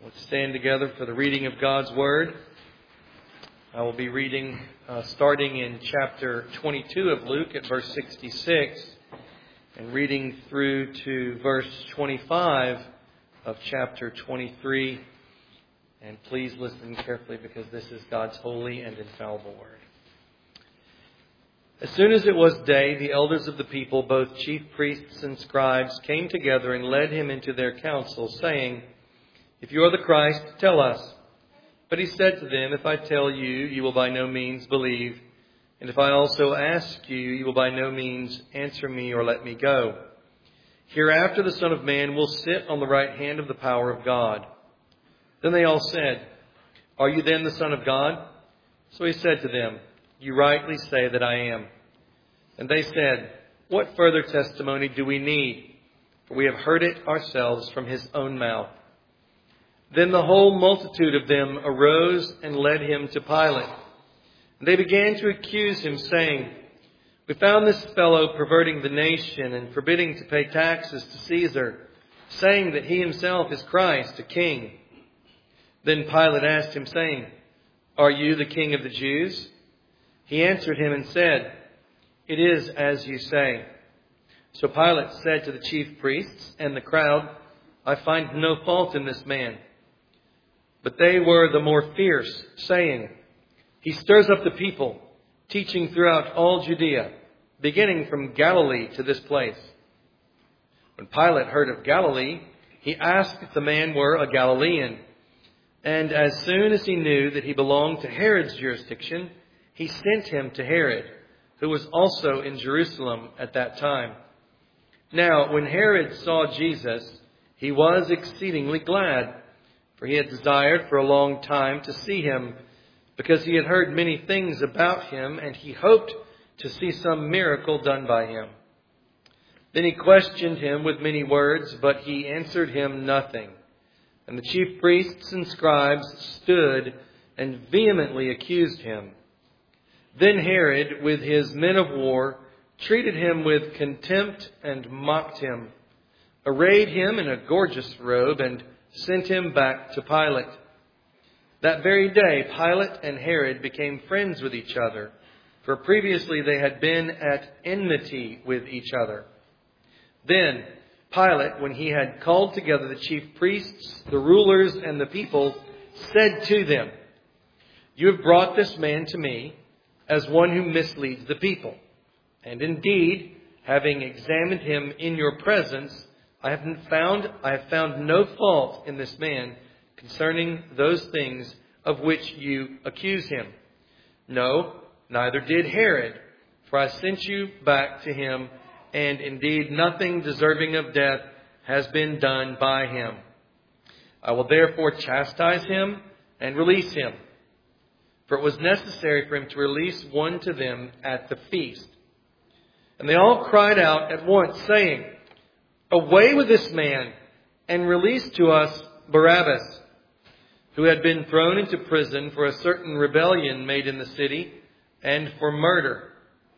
Let's stand together for the reading of God's Word. I will be reading starting in chapter 22 of Luke at verse 66 and reading through to verse 25 of chapter 23. And please listen carefully because this is God's holy and infallible Word. As soon as it was day, the elders of the people, both chief priests and scribes, came together and led him into their council, saying, "If you are the Christ, tell us." But he said to them, "If I tell you, you will by no means believe. And if I also ask you, you will by no means answer me or let me go. Hereafter the Son of Man will sit on the right hand of the power of God." Then they all said, "Are you then the Son of God?" So he said to them, "You rightly say that I am." And they said, "What further testimony do we need? For we have heard it ourselves from his own mouth." Then the whole multitude of them arose and led him to Pilate. And they began to accuse him, saying, "We found this fellow perverting the nation and forbidding to pay taxes to Caesar, saying that he himself is Christ, a king." Then Pilate asked him, saying, "Are you the king of the Jews?" He answered him and said, "It is as you say." So Pilate said to the chief priests and the crowd, "I find no fault in this man." But they were the more fierce, saying, "He stirs up the people, teaching throughout all Judea, beginning from Galilee to this place." When Pilate heard of Galilee, he asked if the man were a Galilean. And as soon as he knew that he belonged to Herod's jurisdiction, he sent him to Herod, who was also in Jerusalem at that time. Now, when Herod saw Jesus, he was exceedingly glad, for he had desired for a long time to see him, because he had heard many things about him, and he hoped to see some miracle done by him. Then he questioned him with many words, but he answered him nothing. And the chief priests and scribes stood and vehemently accused him. Then Herod, with his men of war, treated him with contempt and mocked him, arrayed him in a gorgeous robe, and sent him back to Pilate. That very day, Pilate and Herod became friends with each other, for previously they had been at enmity with each other. Then Pilate, when he had called together the chief priests, the rulers, and the people, said to them, "You have brought this man to me as one who misleads the people. And indeed, having examined him in your presence, I have found no fault in this man concerning those things of which you accuse him. No, neither did Herod, for I sent you back to him, and indeed nothing deserving of death has been done by him. I will therefore chastise him and release him." For it was necessary for him to release one to them at the feast. And they all cried out at once, saying, "Away with this man, and release to us Barabbas," who had been thrown into prison for a certain rebellion made in the city, and for murder.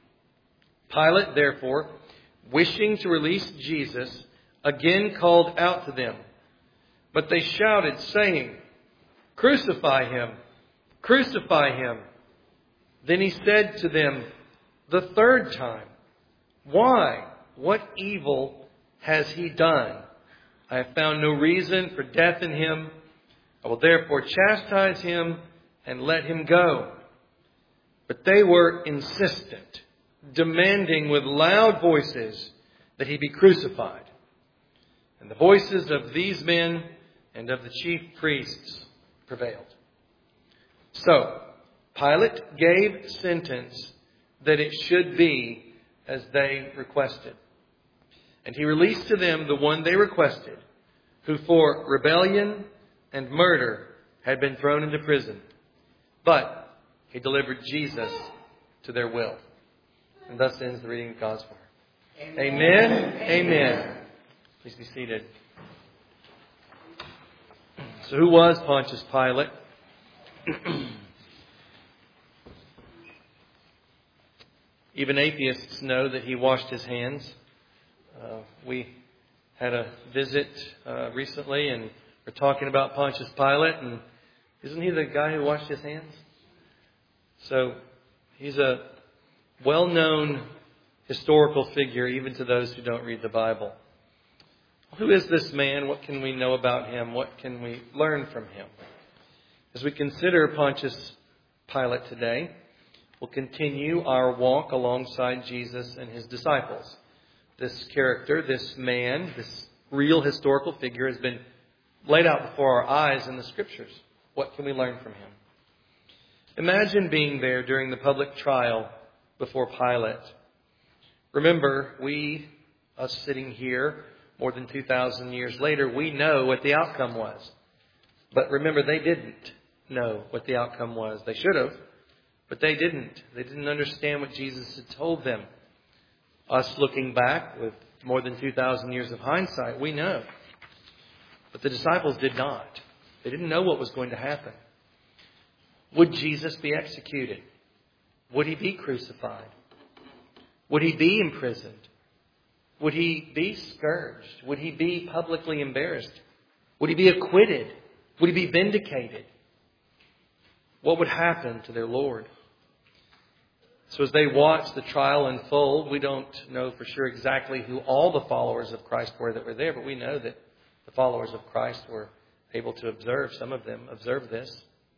Pilate, therefore, wishing to release Jesus, again called out to them. But they shouted, saying, "Crucify him! Crucify him!" Then he said to them the third time, "Why? What evil has he done? I have found no reason for death in him. I will therefore chastise him and let him go." But they were insistent, demanding with loud voices that he be crucified. And the voices of these men and of the chief priests prevailed. So Pilate gave sentence that it should be as they requested. And he released to them the one they requested, who for rebellion and murder had been thrown into prison. But he delivered Jesus to their will. And thus ends the reading of God's Word. Amen. Amen. Please be seated. So who was Pontius Pilate? Even atheists know that he washed his hands. We had a visit recently, and We're talking about Pontius Pilate, and isn't he the guy who washed his hands? So he's a well-known historical figure, even to those who don't read the Bible. Who is this man? What can we know about him? What can we learn from him? As we consider Pontius Pilate today, we'll continue our walk alongside Jesus and his disciples. This character, this man, this real historical figure has been laid out before our eyes in the Scriptures. What can we learn from him? Imagine being there during the public trial before Pilate. Remember, us sitting here more than 2,000 years later, we know what the outcome was. But remember, they didn't know what the outcome was. They should have, but they didn't. They didn't understand what Jesus had told them. Us looking back with more than 2,000 years of hindsight, we know. But the disciples did not. They didn't know what was going to happen. Would Jesus be executed? Would he be crucified? Would he be imprisoned? Would he be scourged? Would he be publicly embarrassed? Would he be acquitted? Would he be vindicated? What would happen to their Lord? So as they watch the trial unfold, we don't know for sure exactly who all the followers of Christ were that were there, but we know that the followers of Christ were able to observe, some of them observed this.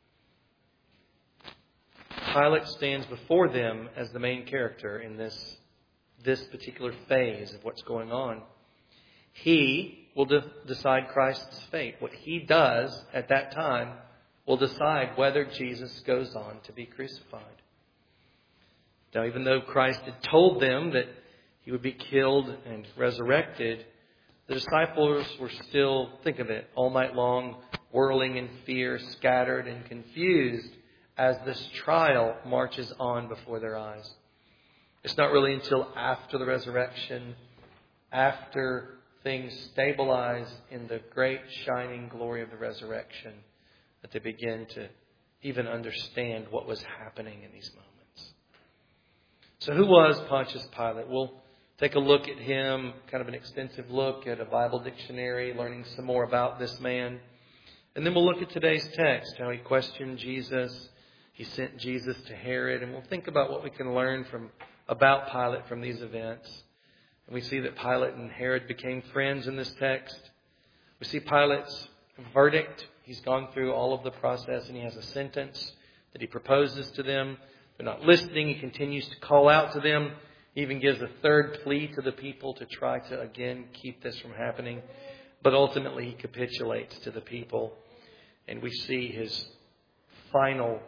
Pilate stands before them as the main character in this particular phase of what's going on. He will decide Christ's fate. What he does at that time will decide whether Jesus goes on to be crucified. Now, even though Christ had told them that he would be killed and resurrected, the disciples were still, think of it, all night long, whirling in fear, scattered and confused as this trial marches on before their eyes. It's not really until after the resurrection, after things stabilize in the great shining glory of the resurrection, that they begin to even understand what was happening in these moments. So who was Pontius Pilate? We'll take a look at him, kind of an extensive look at a Bible dictionary, learning some more about this man. And then we'll look at today's text, how he questioned Jesus. He sent Jesus to Herod. And we'll think about what we can learn about Pilate from these events. And we see that Pilate and Herod became friends in this text. We see Pilate's verdict. He's gone through all of the process and he has a sentence that he proposes to them. They're not listening. He continues to call out to them. He even gives a third plea to the people to try to, again, keep this from happening. But ultimately, he capitulates to the people. And we see his final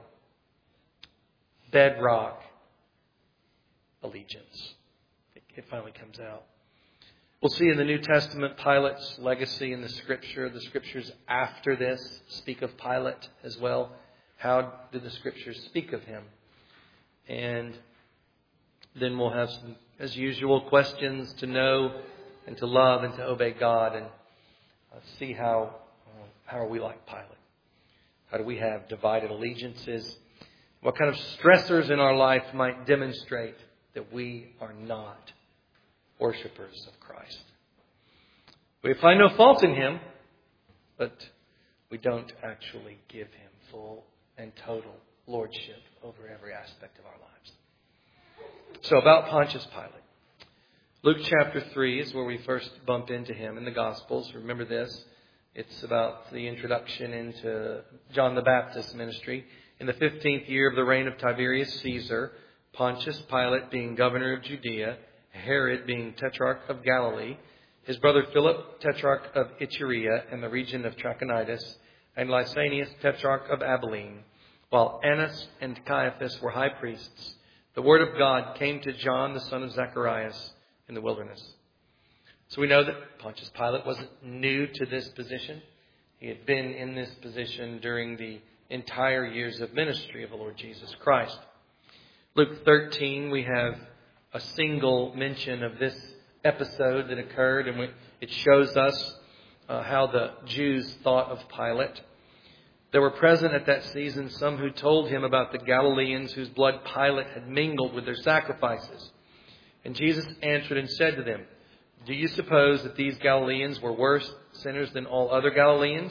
bedrock allegiance. It finally comes out. We'll see in the New Testament Pilate's legacy in the Scripture. The Scriptures after this speak of Pilate as well. How did the Scriptures speak of him? And then we'll have some, as usual, questions to know and to love and to obey God, and see how are we like Pilate? How do we have divided allegiances? What kind of stressors in our life might demonstrate that we are not worshipers of Christ? We find no fault in him, but we don't actually give him full and total lordship over every aspect of our lives. So about Pontius Pilate. Luke chapter 3 is where we first bump into him in the Gospels. Remember this. It's about the introduction into John the Baptist's ministry. In the 15th year of the reign of Tiberius Caesar, Pontius Pilate being governor of Judea, Herod being tetrarch of Galilee, his brother Philip tetrarch of Iturea and the region of Trachonitis, and Lysanias tetrarch of Abilene, while Annas and Caiaphas were high priests, the word of God came to John, the son of Zacharias, in the wilderness. So we know that Pontius Pilate wasn't new to this position. He had been in this position during the entire years of ministry of the Lord Jesus Christ. Luke 13, we have a single mention of this episode that occurred, and it shows us how the Jews thought of Pilate. There were present at that season some who told him about the Galileans whose blood Pilate had mingled with their sacrifices. And Jesus answered and said to them, "Do you suppose that these Galileans were worse sinners than all other Galileans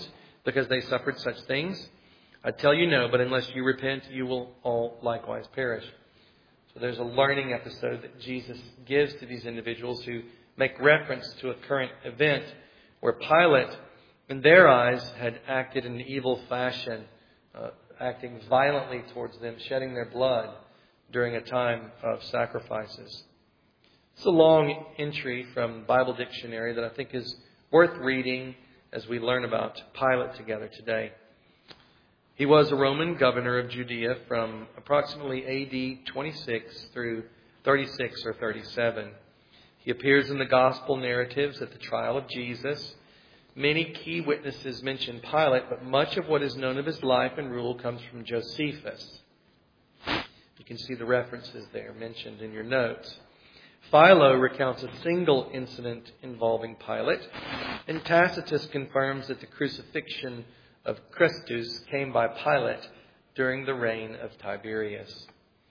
because they suffered such things? I tell you no, but unless you repent, you will all likewise perish. So there's a learning episode that Jesus gives to these individuals who make reference to a current event where Pilate, in their eyes, had acted in an evil fashion, acting violently towards them, shedding their blood during a time of sacrifices. It's a long entry from Bible Dictionary that I think is worth reading as we learn about Pilate together today. He was a Roman governor of Judea from approximately AD 26 through 36 or 37. He appears in the gospel narratives at the trial of Jesus. Many key witnesses mention Pilate, but much of what is known of his life and rule comes from Josephus. You can see the references there mentioned in your notes. Philo recounts a single incident involving Pilate, and Tacitus confirms that the crucifixion of Christus came by Pilate during the reign of Tiberius.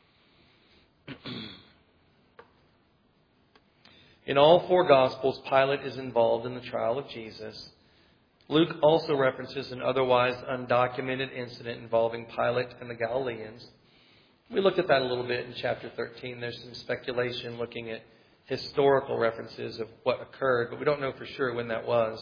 In all four Gospels, Pilate is involved in the trial of Jesus. Luke also references an otherwise undocumented incident involving Pilate and the Galileans. We looked at that a little bit in chapter 13. There's some speculation looking at historical references of what occurred, but we don't know for sure when that was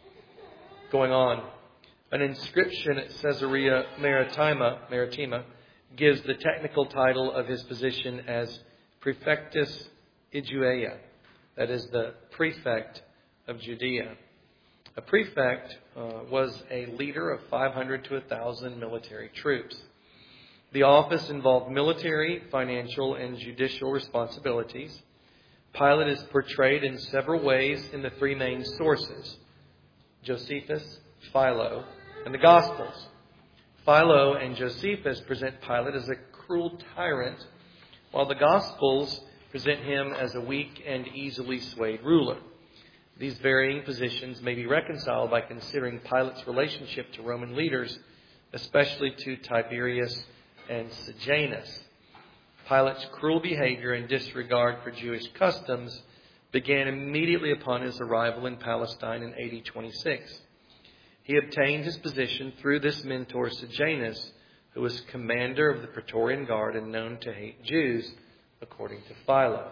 going on. An inscription at Caesarea Maritima gives the technical title of his position as Praefectus Iduea, that is, the prefect of Judea. A prefect was a leader of 500 to 1,000 military troops. The office involved military, financial, and judicial responsibilities. Pilate is portrayed in several ways in the three main sources: Josephus, Philo, and the Gospels. Philo and Josephus present Pilate as a cruel tyrant, while the Gospels present him as a weak and easily swayed ruler. These varying positions may be reconciled by considering Pilate's relationship to Roman leaders, especially to Tiberius and Sejanus. Pilate's cruel behavior and disregard for Jewish customs began immediately upon his arrival in Palestine in AD 26. He obtained his position through this mentor Sejanus, who was commander of the Praetorian Guard and known to hate Jews, according to Philo.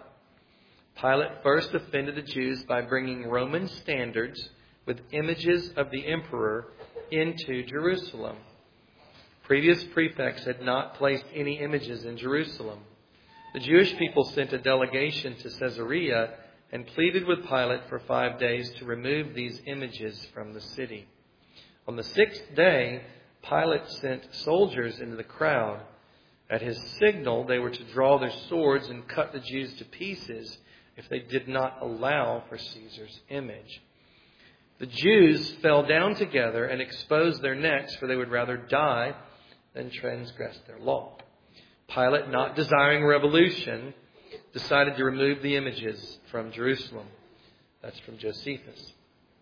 Pilate first offended the Jews by bringing Roman standards with images of the emperor into Jerusalem. Previous prefects had not placed any images in Jerusalem. The Jewish people sent a delegation to Caesarea and pleaded with Pilate for 5 days to remove these images from the city. On the 6th day, Pilate sent soldiers into the crowd. At his signal, they were to draw their swords and cut the Jews to pieces if they did not allow for Caesar's image. The Jews fell down together and exposed their necks, for they would rather die than transgress their law. Pilate, not desiring revolution, decided to remove the images from Jerusalem. That's from Josephus.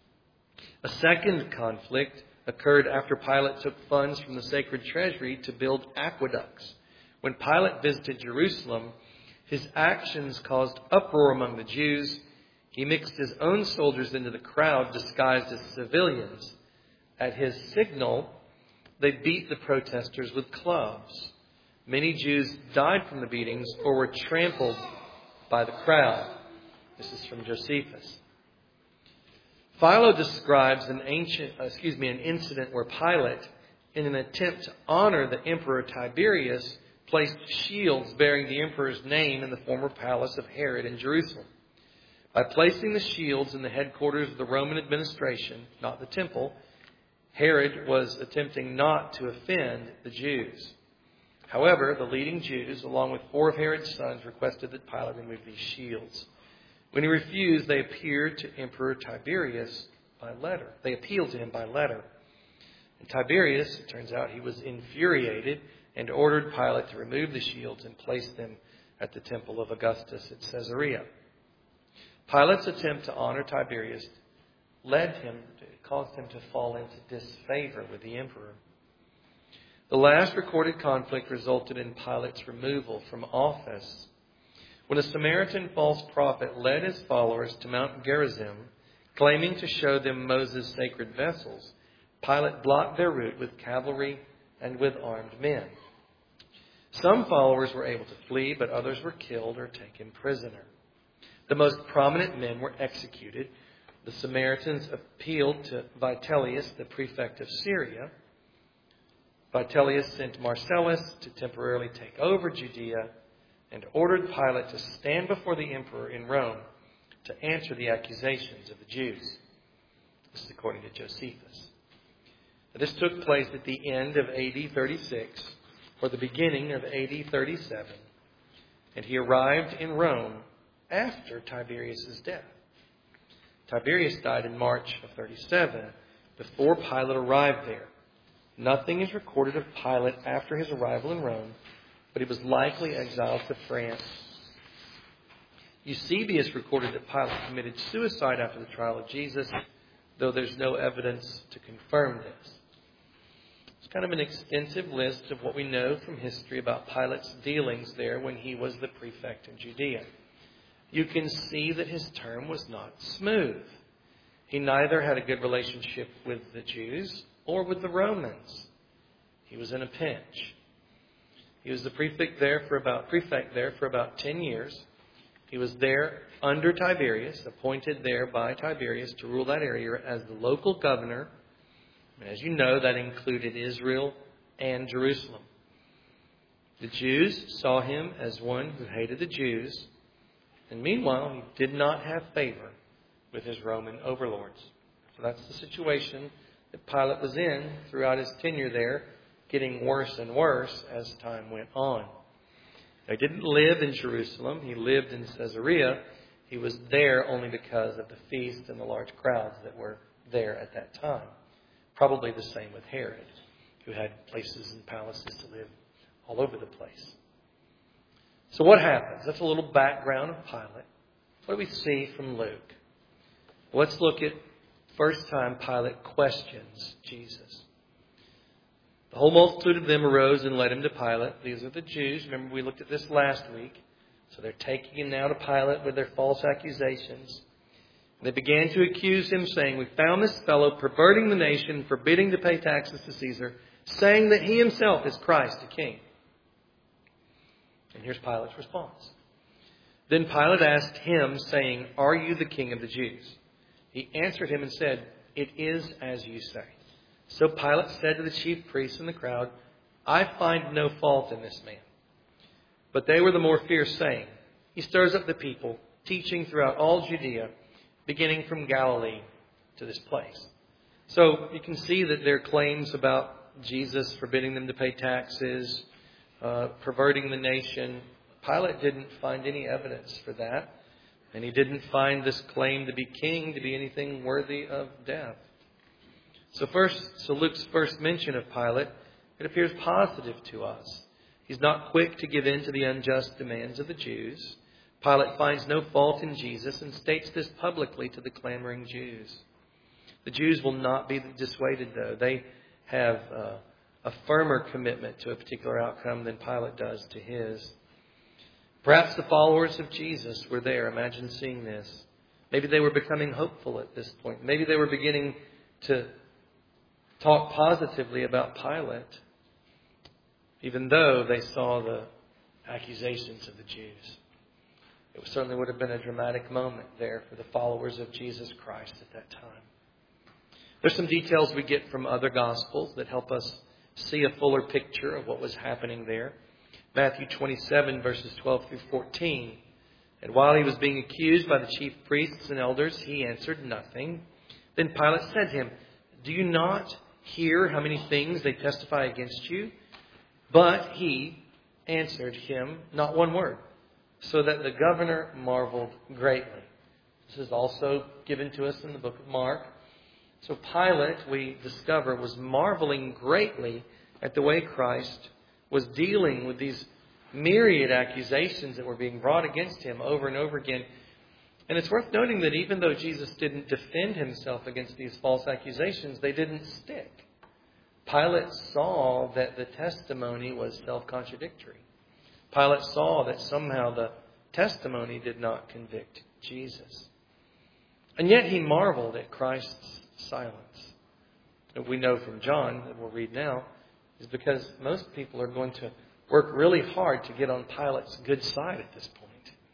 A second conflict occurred after Pilate took funds from the sacred treasury to build aqueducts. When Pilate visited Jerusalem, his actions caused uproar among the Jews. He mixed his own soldiers into the crowd disguised as civilians. At his signal, they beat the protesters with clubs. Many Jews died from the beatings or were trampled by the crowd. This is from Josephus. Philo describes an incident where Pilate, in an attempt to honor the emperor Tiberius, placed shields bearing the emperor's name in the former palace of Herod in Jerusalem. By placing the shields in the headquarters of the Roman administration, not the temple, Herod was attempting not to offend the Jews. However, the leading Jews, along with 4 of Herod's sons, requested that Pilate remove these shields. When he refused, they appealed to Emperor Tiberius by letter. And Tiberius, it turns out, he was infuriated and ordered Pilate to remove the shields and place them at the temple of Augustus at Caesarea. Pilate's attempt to honor Tiberius caused him to fall into disfavor with the emperor. The last recorded conflict resulted in Pilate's removal from office. When a Samaritan false prophet led his followers to Mount Gerizim, claiming to show them Moses' sacred vessels, Pilate blocked their route with cavalry and with armed men. Some followers were able to flee, but others were killed or taken prisoner. The most prominent men were executed. The Samaritans appealed to Vitellius, the prefect of Syria. Vitellius sent Marcellus to temporarily take over Judea and ordered Pilate to stand before the emperor in Rome to answer the accusations of the Jews. This is according to Josephus. This took place at the end of AD 36 or the beginning of AD 37, and he arrived in Rome after Tiberius' death. Tiberius died in March of 37 before Pilate arrived there. Nothing is recorded of Pilate after his arrival in Rome, but he was likely exiled to France. Eusebius recorded that Pilate committed suicide after the trial of Jesus, though there's no evidence to confirm this. It's kind of an extensive list of what we know from history about Pilate's dealings there when he was the prefect in Judea. You can see that his term was not smooth. He neither had a good relationship with the Jews or with the Romans. He was in a pinch. He was the prefect there for about 10 years. He was there under Tiberius, appointed there by Tiberius to rule that area as the local governor. And as you know, that included Israel and Jerusalem. The Jews saw him as one who hated the Jews. And meanwhile, he did not have favor with his Roman overlords. So that's the situation that Pilate was in throughout his tenure there, getting worse and worse as time went on. He didn't live in Jerusalem. He lived in Caesarea. He was there only because of the feast and the large crowds that were there at that time. Probably the same with Herod, who had places and palaces to live all over the place. So what happens? That's a little background of Pilate. What do we see from Luke? Let's look at first time Pilate questions Jesus. The whole multitude of them arose and led him to Pilate. These are the Jews. Remember, we looked at this last week. So they're taking him now to Pilate with their false accusations. They began to accuse him, saying, "We found this fellow perverting the nation, forbidding to pay taxes to Caesar, saying that he himself is Christ, the king." And here's Pilate's response. Then Pilate asked him, saying, "Are you the king of the Jews?" He answered him and said, "It is as you say." So Pilate said to the chief priests and the crowd, "I find no fault in this man." But they were the more fierce, saying, "He stirs up the people, teaching throughout all Judea, beginning from Galilee to this place." So you can see that their claims about Jesus forbidding them to pay taxes, perverting the nation, Pilate didn't find any evidence for that. And he didn't find this claim to be king to be anything worthy of death. So Luke's first mention of Pilate, it appears positive to us. He's not quick to give in to the unjust demands of the Jews. Pilate finds no fault in Jesus and states this publicly to the clamoring Jews. The Jews will not be dissuaded, though. They have a firmer commitment to a particular outcome than Pilate does to his. Perhaps the followers of Jesus were there. Imagine seeing this. Maybe they were becoming hopeful at this point. Maybe they were beginning to talk positively about Pilate, even though they saw the accusations of the Jews. It certainly would have been a dramatic moment there for the followers of Jesus Christ at that time. There's some details we get from other Gospels that help us see a fuller picture of what was happening there. Matthew 27, verses 12 through 14. "And while he was being accused by the chief priests and elders, he answered nothing. Then Pilate said to him, 'Do you not hear how many things they testify against you?' But he answered him not one word, so that the governor marveled greatly." This is also given to us in the book of Mark. So Pilate, we discover, was marveling greatly at the way Christ was dealing with these myriad accusations that were being brought against him over and over again. And it's worth noting that even though Jesus didn't defend himself against these false accusations, they didn't stick. Pilate saw that the testimony was self-contradictory. Pilate saw that somehow the testimony did not convict Jesus. And yet he marveled at Christ's silence. that we know from John, that we'll read now, is because most people are going to work really hard to get on Pilate's good side at this point.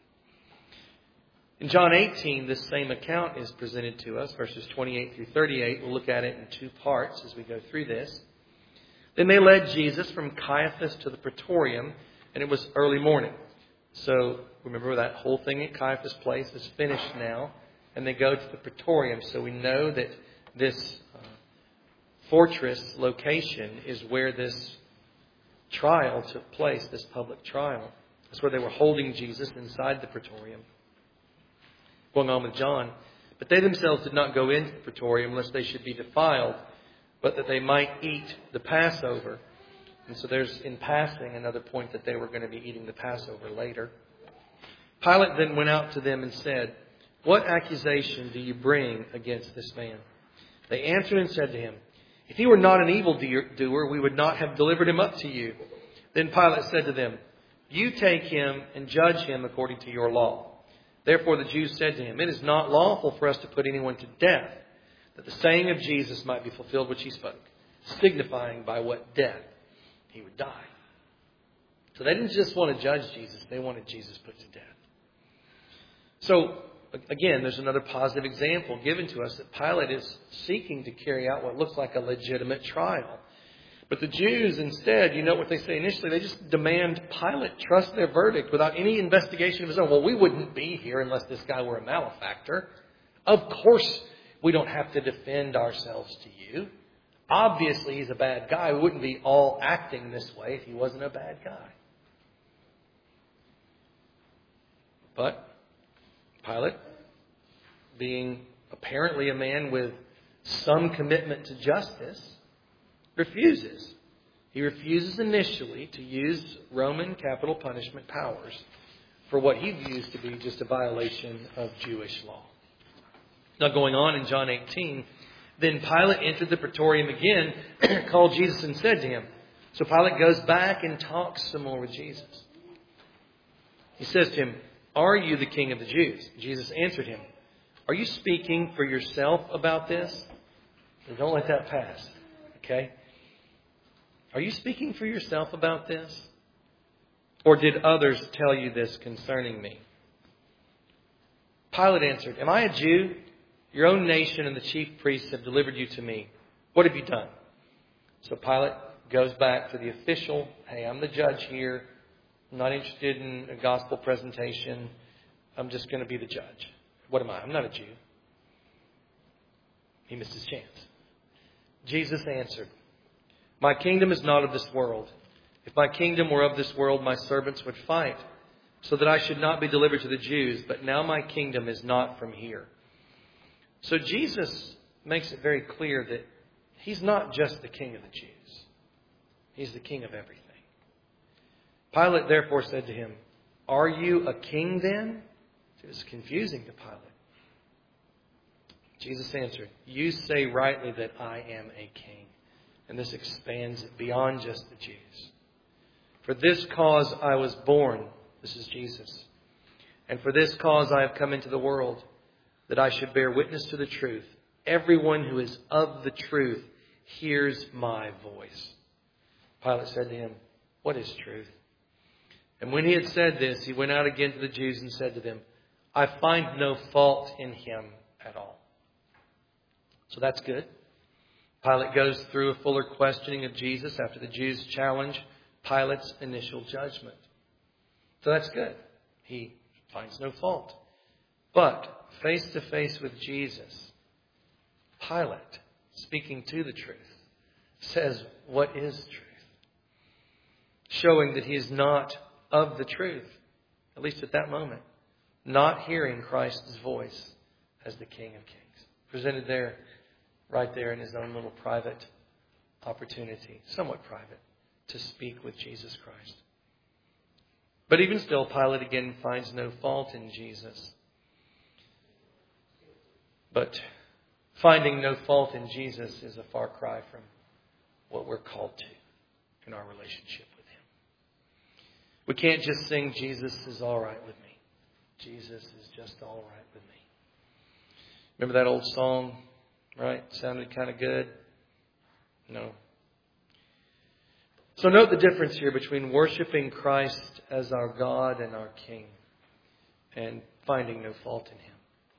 In John 18, this same account is presented to us, verses 28 through 38. We'll look at it in two parts as we go through this. Then they led Jesus from Caiaphas to the Praetorium, and it was early morning. So remember, that whole thing at Caiaphas' place is finished now, and they go to the Praetorium. So we know that this fortress location is where this trial took place, this public trial. That's where they were holding Jesus, inside the Praetorium. Going on with John. But they themselves did not go into the Praetorium lest they should be defiled, but that they might eat the Passover. And so there's, in passing, another point that they were going to be eating the Passover later. Pilate then went out to them and said, "What accusation do you bring against this man?" They answered and said to him, "If he were not an evildoer, we would not have delivered him up to you." Then Pilate said to them, "You take him and judge him according to your law." Therefore the Jews said to him, "It is not lawful for us to put anyone to death, that the saying of Jesus might be fulfilled which he spoke, signifying by what death he would die." So they didn't just want to judge Jesus, they wanted Jesus put to death. So, again, there's another positive example given to us that Pilate is seeking to carry out what looks like a legitimate trial. But the Jews instead, you know what they say initially? They just demand Pilate trust their verdict without any investigation of his own. Well, we wouldn't be here unless this guy were a malefactor. Of course, we don't have to defend ourselves to you. Obviously, he's a bad guy. We wouldn't be all acting this way if he wasn't a bad guy. But Pilate, being apparently a man with some commitment to justice, refuses. He refuses initially to use Roman capital punishment powers for what he views to be just a violation of Jewish law. Now, going on in John 18, then Pilate entered the Praetorium again, called Jesus and said to him. So Pilate goes back and talks some more with Jesus. He says to him, "Are you the king of the Jews?" Jesus answered him, "Are you speaking for yourself about this?" So don't let that pass. Okay? Are you speaking for yourself about this? Or did others tell you this concerning me? Pilate answered, "Am I a Jew? Your own nation and the chief priests have delivered you to me. What have you done?" So Pilate goes back to the official. "Hey, I'm the judge here. I'm not interested in a gospel presentation. I'm just going to be the judge. What am I? I'm not a Jew." He missed his chance. Jesus answered, "My kingdom is not of this world. If my kingdom were of this world, my servants would fight, so that I should not be delivered to the Jews. But now my kingdom is not from here." So Jesus makes it very clear that he's not just the king of the Jews. He's the king of everything. Pilate therefore said to him, "Are you a king then?" It was confusing to Pilate. Jesus answered, "You say rightly that I am a king." And this expands it beyond just the Jews. "For this cause I was born," this is Jesus, "and for this cause I have come into the world, that I should bear witness to the truth. Everyone who is of the truth hears my voice." Pilate said to him, "What is truth?" And when he had said this, he went out again to the Jews and said to them, "I find no fault in him at all." So that's good. Pilate goes through a fuller questioning of Jesus after the Jews challenge Pilate's initial judgment. So that's good. He finds no fault. But face to face with Jesus, Pilate, speaking to the truth, says, "What is truth?" Showing that he is not of the truth, at least at that moment, not hearing Christ's voice as the King of Kings. Presented there, right there in his own little private opportunity, somewhat private, to speak with Jesus Christ. But even still, Pilate again finds no fault in Jesus. But finding no fault in Jesus is a far cry from what we're called to in our relationship with him. We can't just sing, "Jesus is all right with me. Jesus is just all right with me." Remember that old song, right? Sounded kind of good. No. So note the difference here between worshiping Christ as our God and our King and finding no fault in Him.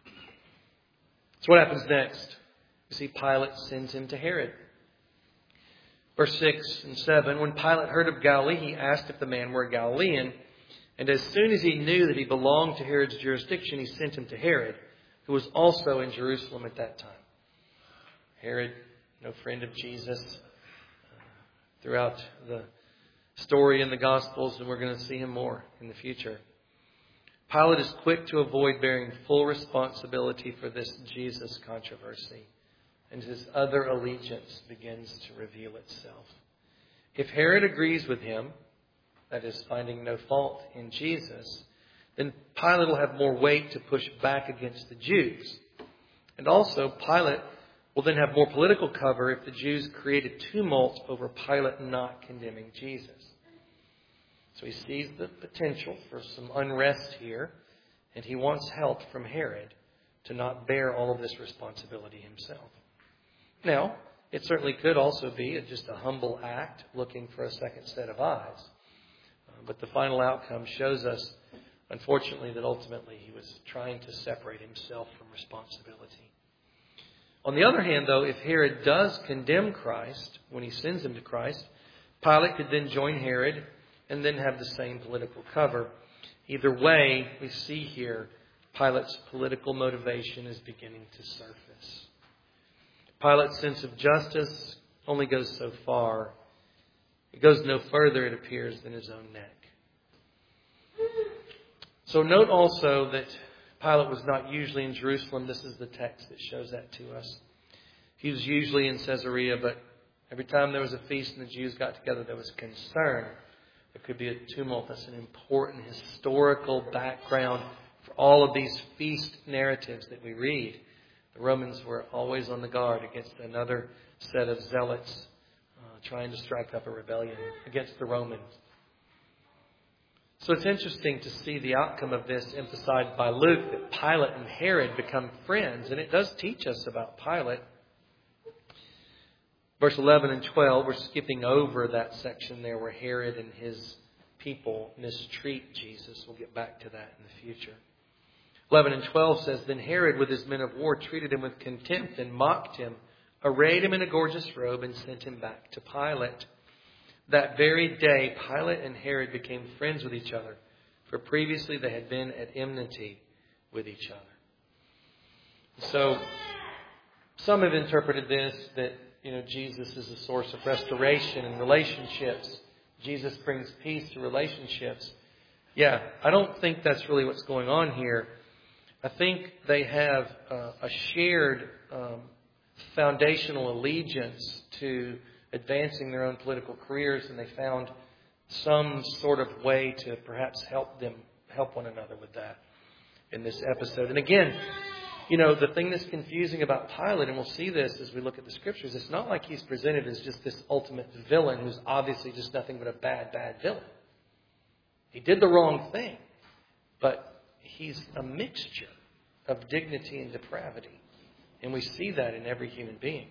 So what happens next? You see, Pilate sends him to Herod. Verse 6 and 7, when Pilate heard of Galilee, he asked if the man were a Galilean. And as soon as he knew that he belonged to Herod's jurisdiction, he sent him to Herod, who was also in Jerusalem at that time. Herod, no friend of Jesus, throughout the story in the Gospels, and we're going to see him more in the future. Pilate is quick to avoid bearing full responsibility for this Jesus controversy, and his other allegiance begins to reveal itself. If Herod agrees with him, that is, finding no fault in Jesus, then Pilate will have more weight to push back against the Jews. And also, Pilate will then have more political cover if the Jews create a tumult over Pilate not condemning Jesus. So he sees the potential for some unrest here, and he wants help from Herod to not bear all of this responsibility himself. Now, it certainly could also be just a humble act looking for a second set of eyes. But the final outcome shows us, unfortunately, that ultimately he was trying to separate himself from responsibility. On the other hand, though, if Herod does condemn Christ when he sends him to Christ, Pilate could then join Herod and then have the same political cover. Either way, we see here Pilate's political motivation is beginning to surface. Pilate's sense of justice only goes so far. It goes no further, it appears, than his own neck. So note also that Pilate was not usually in Jerusalem. This is the text that shows that to us. He was usually in Caesarea, but every time there was a feast and the Jews got together, there was concern. There could be a tumult. That's an important historical background for all of these feast narratives that we read. The Romans were always on the guard against another set of zealots trying to strike up a rebellion against the Romans. So it's interesting to see the outcome of this emphasized by Luke, that Pilate and Herod become friends. And it does teach us about Pilate. Verse 11 and 12, we're skipping over that section there where Herod and his people mistreat Jesus. We'll get back to that in the future. 11 and 12 says, then Herod with his men of war treated him with contempt and mocked him, arrayed him in a gorgeous robe, and sent him back to Pilate. That very day, Pilate and Herod became friends with each other, for previously they had been at enmity with each other. So, some have interpreted this that, Jesus is a source of restoration in relationships. Jesus brings peace to relationships. Yeah, I don't think that's really what's going on here. I think they have a shared foundational allegiance to advancing their own political careers, and they found some sort of way to perhaps help one another with that in this episode. And again, the thing that's confusing about Pilate, and we'll see this as we look at the scriptures, it's not like he's presented as just this ultimate villain who's obviously just nothing but a bad villain. He did the wrong thing, but he's a mixture of dignity and depravity. And we see that in every human being.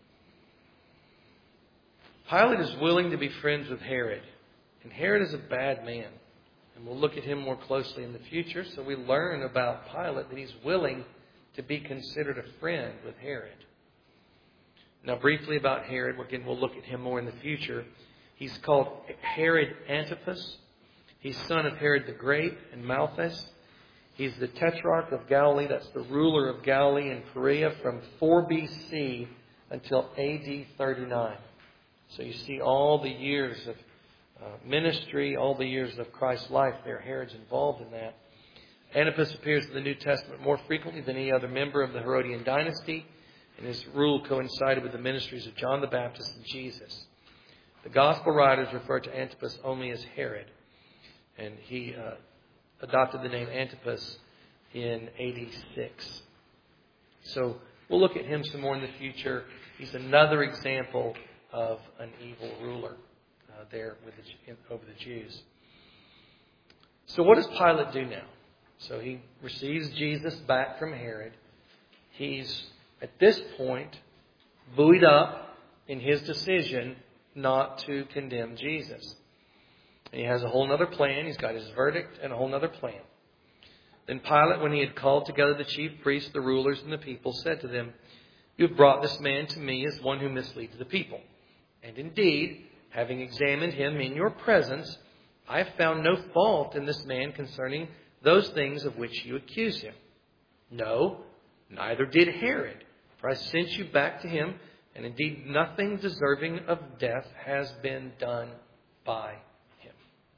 Pilate is willing to be friends with Herod. And Herod is a bad man. And we'll look at him more closely in the future. So we learn about Pilate that he's willing to be considered a friend with Herod. Now briefly about Herod. Again, we'll look at him more in the future. He's called Herod Antipas. He's son of Herod the Great and Malchus. He's the Tetrarch of Galilee. That's the ruler of Galilee and Perea from 4 BC until AD 39. So you see all the years of ministry, all the years of Christ's life there. Herod's involved in that. Antipas appears in the New Testament more frequently than any other member of the Herodian dynasty, and his rule coincided with the ministries of John the Baptist and Jesus. The Gospel writers refer to Antipas only as Herod, and he adopted the name Antipas in AD 6. So we'll look at him some more in the future. He's another example of an evil ruler there over the Jews. So what does Pilate do now? So he receives Jesus back from Herod. He's, at this point, buoyed up in his decision not to condemn Jesus. And he has a whole other plan. He's got his verdict and a whole other plan. Then Pilate, when he had called together the chief priests, the rulers, and the people, said to them, "You have brought this man to me as one who misleads the people. And indeed, having examined him in your presence, I have found no fault in this man concerning those things of which you accuse him. No, neither did Herod, for I sent you back to him, and indeed nothing deserving of death has been done by him.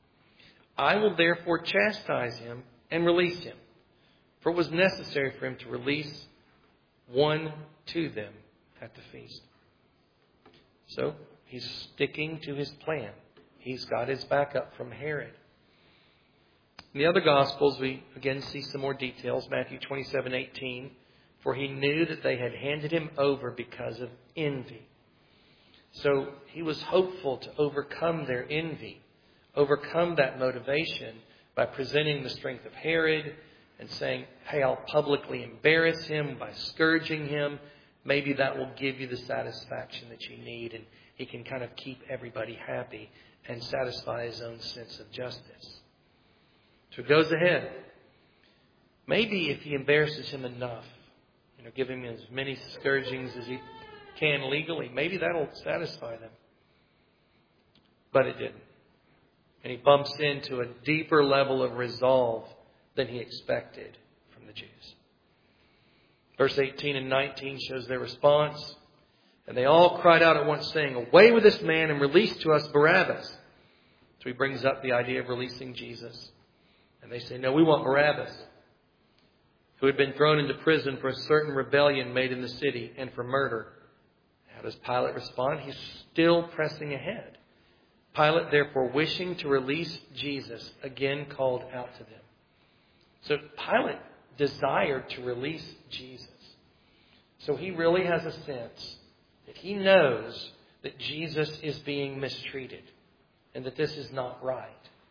I will therefore chastise him and release him, for it was necessary for him to release one to them at the feast." So he's sticking to his plan. He's got his backup from Herod. In the other Gospels, we again see some more details. Matthew 27:18, "For he knew that they had handed him over because of envy." So he was hopeful to overcome their envy, overcome that motivation by presenting the strength of Herod and saying, "Hey, I'll publicly embarrass him by scourging him. Maybe that will give you the satisfaction that you need." And he can kind of keep everybody happy and satisfy his own sense of justice. So he goes ahead. Maybe if he embarrasses him enough, give him as many scourgings as he can legally, maybe that'll satisfy them. But it didn't. And he bumps into a deeper level of resolve than he expected from the Jews. Verse 18 and 19 shows their response. "And they all cried out at once, saying, 'Away with this man and release to us Barabbas.'" So he brings up the idea of releasing Jesus. And they say, "No, we want Barabbas, who had been thrown into prison for a certain rebellion made in the city and for murder." How does Pilate respond? He's still pressing ahead. Pilate, therefore, wishing to release Jesus, again called out to them. So Pilate desired to release Jesus. So he really has a sense that he knows that Jesus is being mistreated and that this is not right.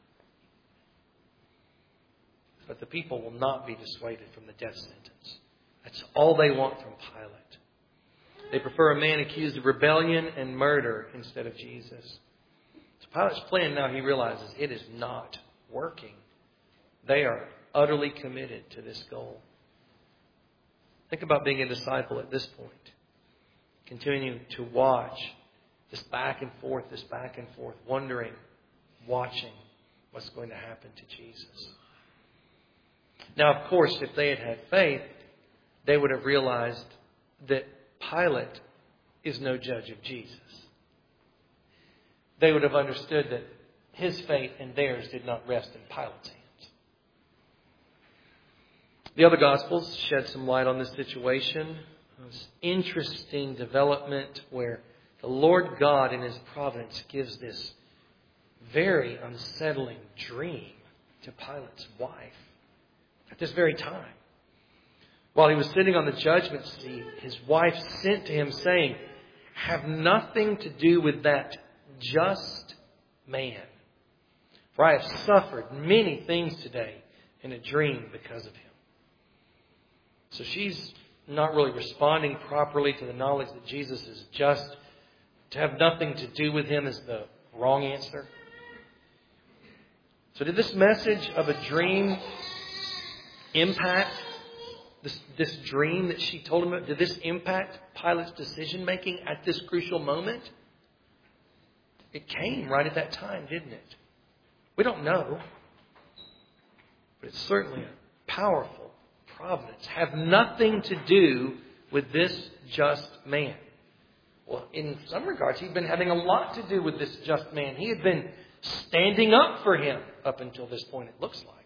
But the people will not be dissuaded from the death sentence. That's all they want from Pilate. They prefer a man accused of rebellion and murder instead of Jesus. So Pilate's plan now, he realizes it is not working. They are utterly committed to this goal. Think about being a disciple at this point. Continuing to watch this back and forth, wondering, watching what's going to happen to Jesus. Now, of course, if they had had faith, they would have realized that Pilate is no judge of Jesus. They would have understood that his fate and theirs did not rest in Pilate's hands. The other Gospels shed some light on this situation. This interesting development where the Lord God in his providence gives this very unsettling dream to Pilate's wife at this very time. While he was sitting on the judgment seat, his wife sent to him saying, "Have nothing to do with that just man, for I have suffered many things today in a dream because of him." So she's not really responding properly to the knowledge that Jesus is just. To have nothing to do with him is the wrong answer. So did this message of a dream impact this dream that she told him about? Did this impact Pilate's decision making at this crucial moment? It came right at that time, didn't it? We don't know. But it's certainly a powerful providence. Have nothing to do with this just man. Well, in some regards, he'd been having a lot to do with this just man. He had been standing up for him up until this point, it looks like.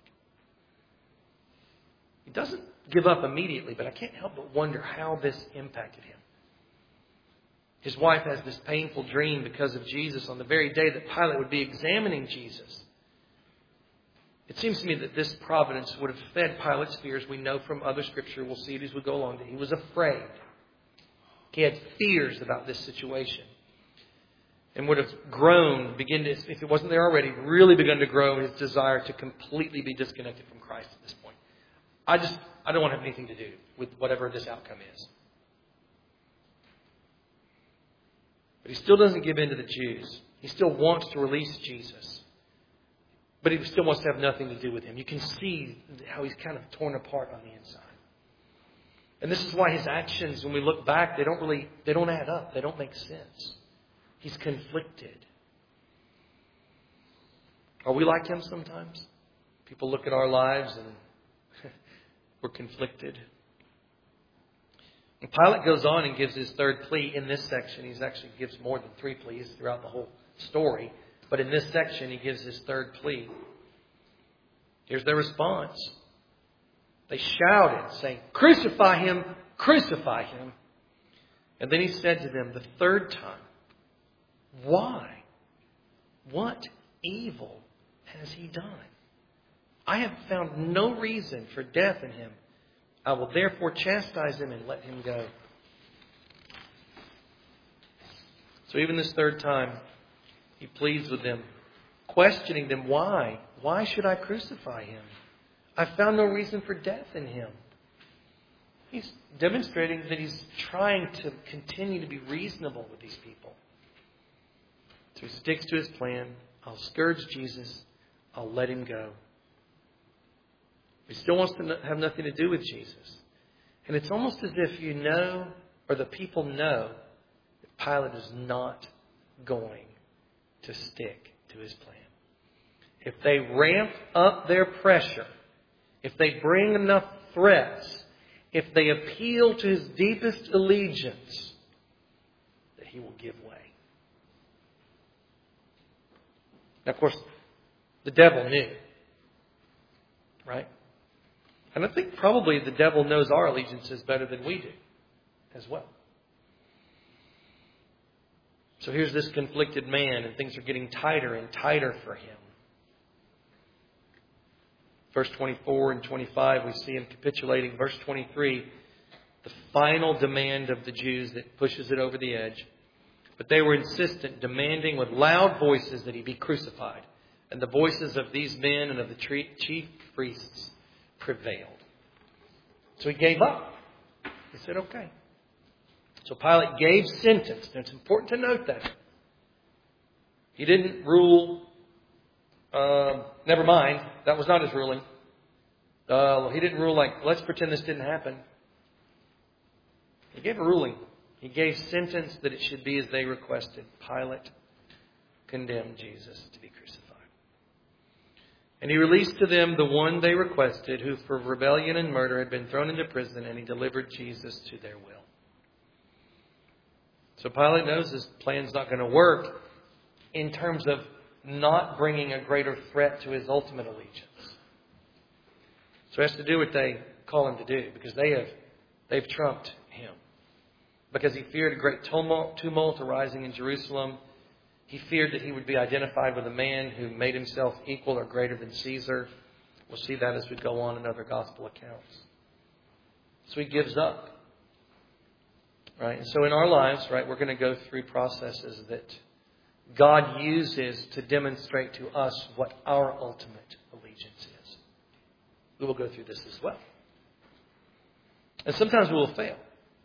He doesn't give up immediately, but I can't help but wonder how this impacted him. His wife has this painful dream because of Jesus on the very day that Pilate would be examining Jesus. It seems to me that this providence would have fed Pilate's fears. We know from other scripture, we'll see it as we go along, that he was afraid. He had fears about this situation. And would have grown, if it wasn't there already, really begun to grow his desire to completely be disconnected from Christ at this point. I don't want to have anything to do with whatever this outcome is. But he still doesn't give in to the Jews. He still wants to release Jesus. But he still wants to have nothing to do with him. You can see how he's kind of torn apart on the inside. And this is why his actions, when we look back, they don't add up. They don't make sense. He's conflicted. Are we like him sometimes? People look at our lives and we're conflicted. And Pilate goes on and gives his third plea in this section. He actually gives more than 3 pleas throughout the whole story. But in this section, he gives his third plea. Here's their response. They shouted, saying, "Crucify him! Crucify him!" And then he said to them the third time, "Why? What evil has he done? I have found no reason for death in him. I will therefore chastise him and let him go." So even this third time, he pleads with them, questioning them, why? Why should I crucify him? I found no reason for death in him. He's demonstrating that he's trying to continue to be reasonable with these people. So he sticks to his plan. I'll scourge Jesus. I'll let him go. He still wants to have nothing to do with Jesus. And it's almost as if you know, or the people know, that Pilate is not going to stick to his plan. If they ramp up their pressure, if they bring enough threats, if they appeal to his deepest allegiance, that he will give way. Now, of course, the devil knew. Right? And I think probably the devil knows our allegiances better than we do as well. So here's this conflicted man, and things are getting tighter and tighter for him. Verse 24 and 25, we see him capitulating. Verse 23, the final demand of the Jews that pushes it over the edge. But they were insistent, demanding with loud voices that he be crucified. And the voices of these men and of the chief priests prevailed. So he gave up. He said, okay. So Pilate gave sentence. Now it's important to note that. He didn't rule, never mind, that was not his ruling. He didn't rule like, let's pretend this didn't happen. He gave a ruling. He gave sentence that it should be as they requested. Pilate condemned Jesus to be crucified. And he released to them the one they requested, who for rebellion and murder had been thrown into prison, and he delivered Jesus to their will. So Pilate knows his plan's not going to work in terms of not bringing a greater threat to his ultimate allegiance. So he has to do what they call him to do, because they've trumped him. Because he feared a great tumult arising in Jerusalem. He feared that he would be identified with a man who made himself equal or greater than Caesar. We'll see that as we go on in other gospel accounts. So he gives up. Right? And so in our lives, right, we're going to go through processes that God uses to demonstrate to us what our ultimate allegiance is. We will go through this as well. And sometimes we will fail.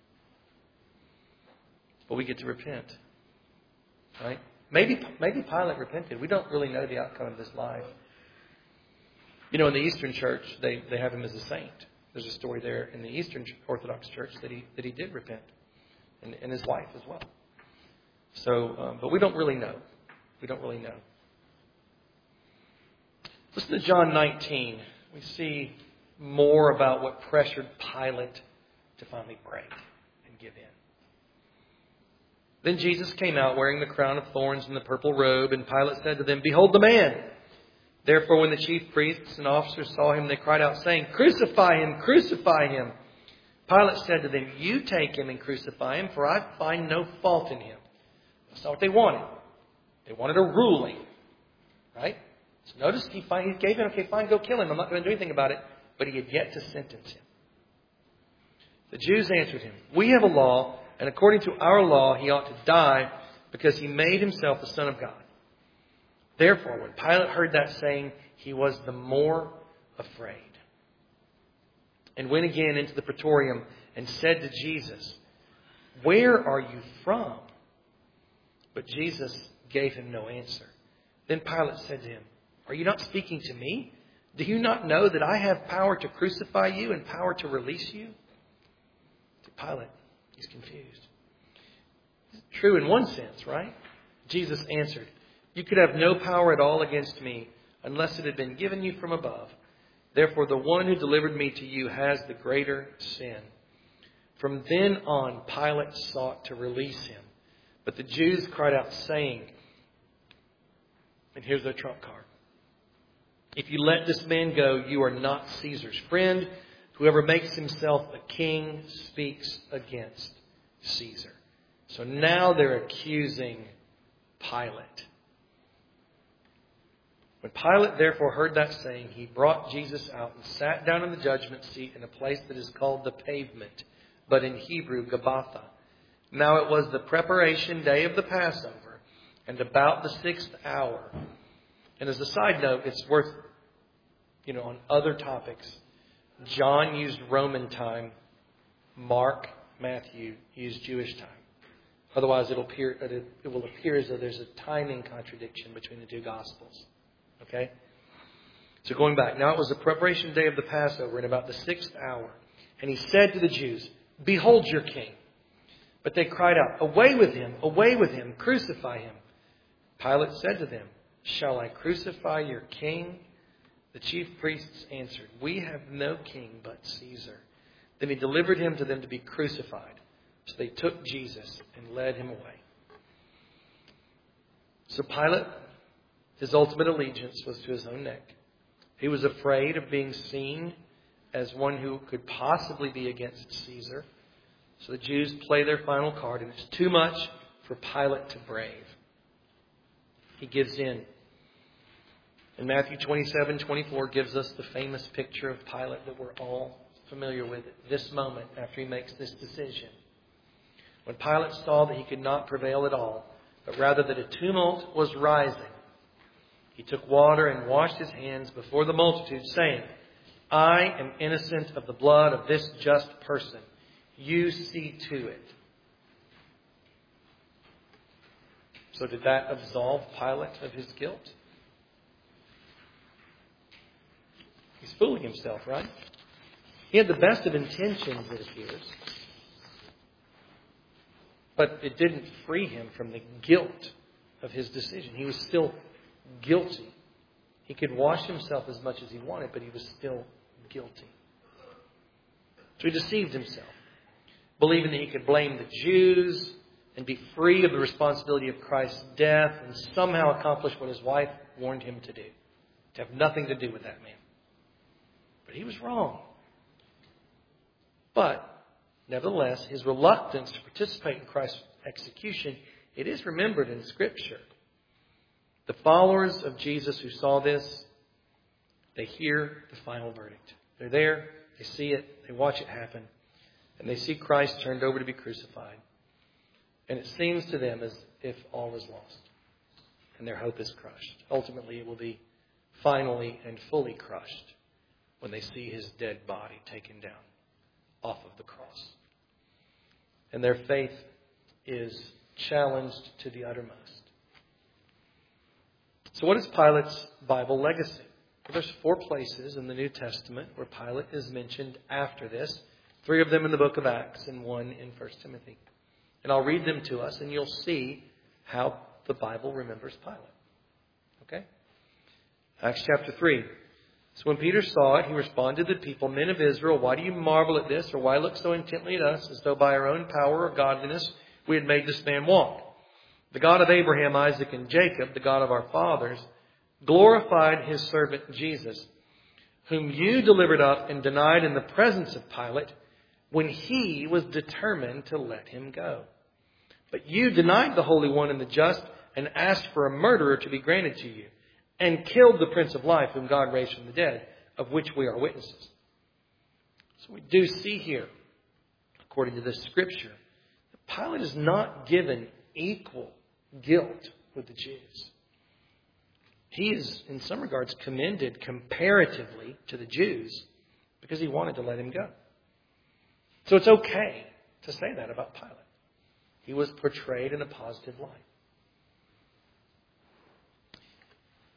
But we get to repent. Right? Maybe Pilate repented. We don't really know the outcome of his life. You know, in the Eastern Church, they have him as a saint. There's a story there in the Eastern Orthodox Church that he did repent. And his wife as well. So, but we don't really know. We don't really know. Listen to John 19. We see more about what pressured Pilate to finally break and give in. Then Jesus came out wearing the crown of thorns and the purple robe, and Pilate said to them, "Behold the man!" Therefore, when the chief priests and officers saw him, they cried out, saying, "Crucify him! Crucify him!" Pilate said to them, "You take him and crucify him, for I find no fault in him." That's not what they wanted. They wanted a ruling. Right? So notice he gave him, okay, fine, go kill him. I'm not going to do anything about it. But he had yet to sentence him. The Jews answered him, "We have a law, and according to our law, he ought to die because he made himself the Son of God." Therefore, when Pilate heard that saying, he was the more afraid, and went again into the praetorium and said to Jesus, "Where are you from?" But Jesus gave him no answer. Then Pilate said to him, "Are you not speaking to me? Do you not know that I have power to crucify you and power to release you?" To Pilate, he's confused. It's true in one sense, right? Jesus answered, "You could have no power at all against me unless it had been given you from above. Therefore, the one who delivered me to you has the greater sin." From then on, Pilate sought to release him. But the Jews cried out, saying, and here's their trump card, "If you let this man go, you are not Caesar's friend. Whoever makes himself a king speaks against Caesar." So now they're accusing Pilate. When Pilate therefore heard that saying, he brought Jesus out and sat down in the judgment seat in a place that is called the Pavement, but in Hebrew, Gabbatha. Now it was the preparation day of the Passover, and about the 6th hour. And as a side note, it's worth, on other topics, John used Roman time. Mark, Matthew used Jewish time. Otherwise, it will appear as though there's a timing contradiction between the two Gospels. Okay? So going back. Now it was the preparation day of the Passover, and about the 6th hour. And he said to the Jews, "Behold your king." But they cried out, away with him, crucify him." Pilate said to them, "Shall I crucify your king?" The chief priests answered, "We have no king but Caesar." Then he delivered him to them to be crucified. So they took Jesus and led him away. So Pilate, his ultimate allegiance was to his own neck. He was afraid of being seen as one who could possibly be against Caesar. So the Jews play their final card, and it's too much for Pilate to brave. He gives in. And Matthew 27:24 gives us the famous picture of Pilate that we're all familiar with at this moment after he makes this decision. When Pilate saw that he could not prevail at all, but rather that a tumult was rising, he took water and washed his hands before the multitude, saying, "I am innocent of the blood of this just person. You see to it." So did that absolve Pilate of his guilt? He's fooling himself, right? He had the best of intentions, it appears. But it didn't free him from the guilt of his decision. He was still guilty. He could wash himself as much as he wanted, but he was still guilty. So he deceived himself, believing that he could blame the Jews and be free of the responsibility of Christ's death and somehow accomplish what his wife warned him to do, to have nothing to do with that man. But he was wrong. But nevertheless, his reluctance to participate in Christ's execution, it is remembered in Scripture. The followers of Jesus who saw this, they hear the final verdict. They're there, they see it, they watch it happen, and they see Christ turned over to be crucified. And it seems to them as if all is lost, and their hope is crushed. Ultimately, it will be finally and fully crushed when they see his dead body taken down off of the cross. And their faith is challenged to the uttermost. So what is Pilate's Bible legacy? Well, there's 4 places in the New Testament where Pilate is mentioned after this. 3 of them in the book of Acts and 1 in 1 Timothy. And I'll read them to us and you'll see how the Bible remembers Pilate. Okay? Acts chapter 3. So when Peter saw it, he responded to the people, "Men of Israel, why do you marvel at this, or why look so intently at us, as though by our own power or godliness we had made this man walk? The God of Abraham, Isaac, and Jacob, the God of our fathers, glorified his servant Jesus, whom you delivered up and denied in the presence of Pilate, when he was determined to let him go. But you denied the Holy One and the just, and asked for a murderer to be granted to you, and killed the Prince of Life, whom God raised from the dead, of which we are witnesses." So we do see here, according to this Scripture, that Pilate is not given equal guilt with the Jews. He is, in some regards, commended comparatively to the Jews because he wanted to let him go. So it's okay to say that about Pilate. He was portrayed in a positive light.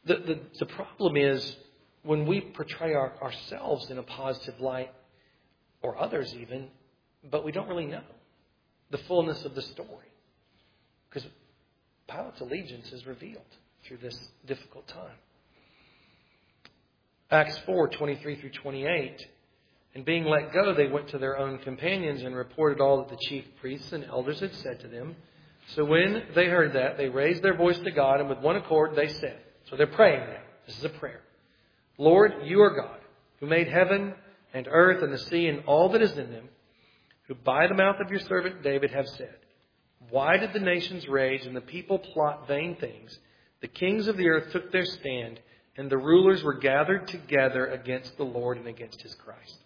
The problem is when we portray ourselves in a positive light, or others even, but we don't really know the fullness of the story. Because Pilate's allegiance is revealed through this difficult time. Acts 4:23 through 28. And being let go, they went to their own companions and reported all that the chief priests and elders had said to them. So when they heard that, they raised their voice to God, and with one accord they said, so they're praying now. This is a prayer. Lord, you are God, who made heaven and earth and the sea and all that is in them, who by the mouth of your servant David have said, why did the nations rage and the people plot vain things? The kings of the earth took their stand, and the rulers were gathered together against the Lord and against his Christ.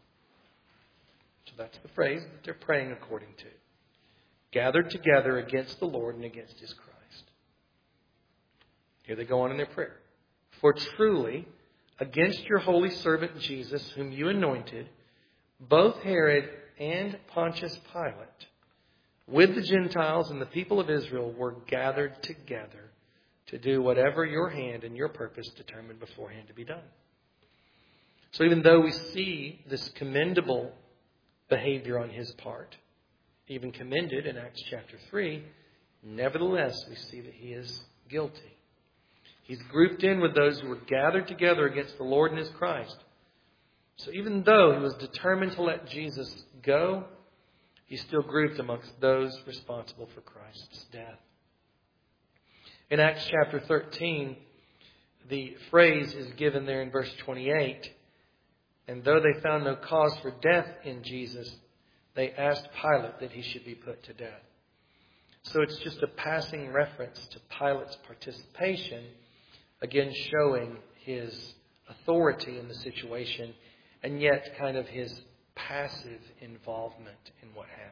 So that's the phrase that they're praying according to. Gathered together against the Lord and against his Christ. Here they go on in their prayer. For truly, against your holy servant Jesus, whom you anointed, both Herod and Pontius Pilate, with the Gentiles and the people of Israel, were gathered together to do whatever your hand and your purpose determined beforehand to be done. So even though we see this commendable behavior on his part, even commended in Acts chapter 3, nevertheless we see that he is guilty. He's grouped in with those who were gathered together against the Lord and his Christ. So even though he was determined to let Jesus go, he's still grouped amongst those responsible for Christ's death. In Acts chapter 13, the phrase is given there in verse 28. And though they found no cause for death in Jesus, they asked Pilate that he should be put to death. So it's just a passing reference to Pilate's participation, again showing his authority in the situation, and yet kind of his passive involvement in what happened.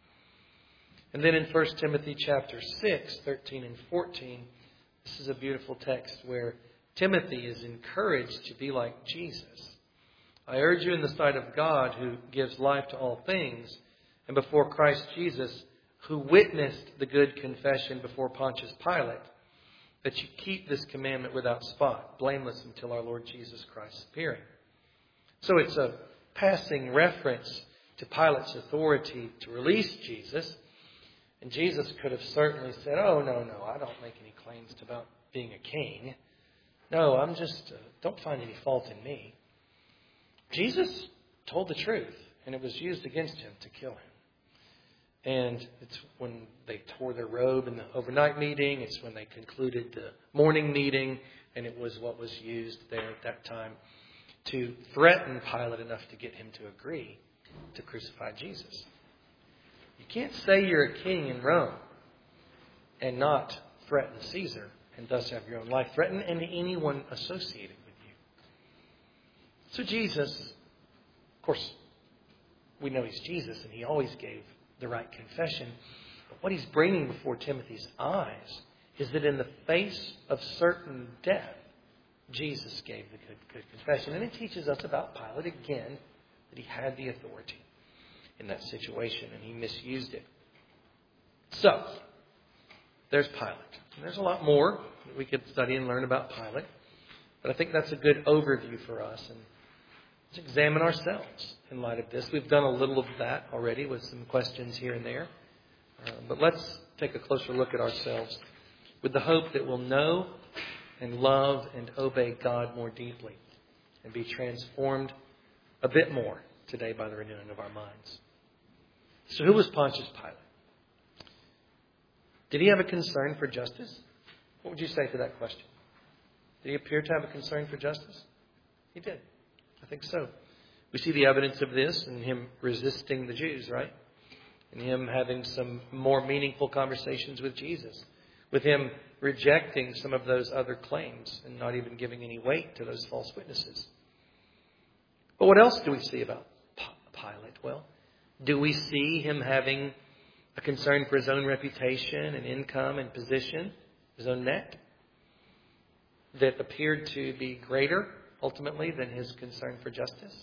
And then in 1 Timothy chapter 6, 13 and 14, this is a beautiful text where Timothy is encouraged to be like Jesus. I urge you in the sight of God, who gives life to all things, and before Christ Jesus, who witnessed the good confession before Pontius Pilate, that you keep this commandment without spot, blameless until our Lord Jesus Christ's appearing. So it's a passing reference to Pilate's authority to release Jesus. And Jesus could have certainly said, oh, no, I don't make any claims about being a king. No, I'm just, don't find any fault in me. Jesus told the truth, and it was used against him to kill him. And it's when they tore their robe in the overnight meeting. It's when they concluded the morning meeting, and it was what was used there at that time to threaten Pilate enough to get him to agree to crucify Jesus. You can't say you're a king in Rome and not threaten Caesar and thus have your own life threatened and anyone associated with you. So Jesus, of course, we know he's Jesus and he always gave the right confession. But what he's bringing before Timothy's eyes is that in the face of certain death, Jesus gave the good confession. And it teaches us about Pilate again, that he had the authority in that situation and he misused it. So, there's Pilate. And there's a lot more that we could study and learn about Pilate. But I think that's a good overview for us. And let's examine ourselves in light of this. We've done a little of that already with some questions here and there. But let's take a closer look at ourselves with the hope that we'll know and love and obey God more deeply and be transformed a bit more today by the renewing of our minds. So who was Pontius Pilate? Did he have a concern for justice? What would you say to that question? Did he appear to have a concern for justice? He did. I think so. We see the evidence of this in him resisting the Jews, right? In him having some more meaningful conversations with Jesus. With him rejecting some of those other claims and not even giving any weight to those false witnesses. But what else do we see about Pilate? Well, do we see him having a concern for his own reputation and income and position, his own neck, that appeared to be greater ultimately than his concern for justice?